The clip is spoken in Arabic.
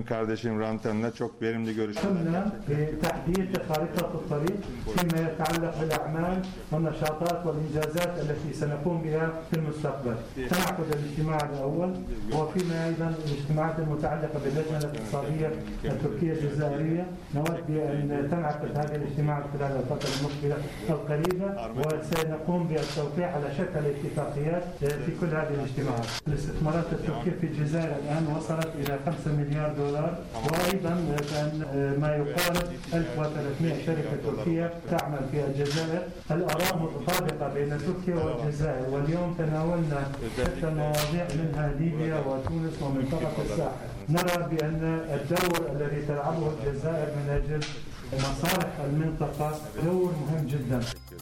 Tüm kardeşim Rantan'la çok verimli görüşmeler. بتحديد خارطة الطريق فيما يتعلق بالأعمال والنشاطات والإنجازات التي سنقوم بها في المستقبل. تنعقد الاجتماع الأول وفيما أيضا الاجتماعات المتعلقة باللجنة الاقتصادية التركية الجزائرية. نود بأن تنعقد هذه الاجتماعات خلال الفترة المقبلة القريبة وسنقوم بالتوقيع على شتى الاتفاقيات في كل هذه الاجتماعات. الاستثمارات التركية في الجزائر الآن وصلت إلى 5 مليار دولار وأيضا ما يقارب 1300 شركة تركية تعمل في الجزائر. الآراء متطابقة بين تركيا والجزائر واليوم تناولنا شتى مواضيع منها ليبيا وتونس ومنطقة الساحل. نرى بأن الدور الذي تلعبه الجزائر من أجل مصالح المنطقة دور مهم جدا.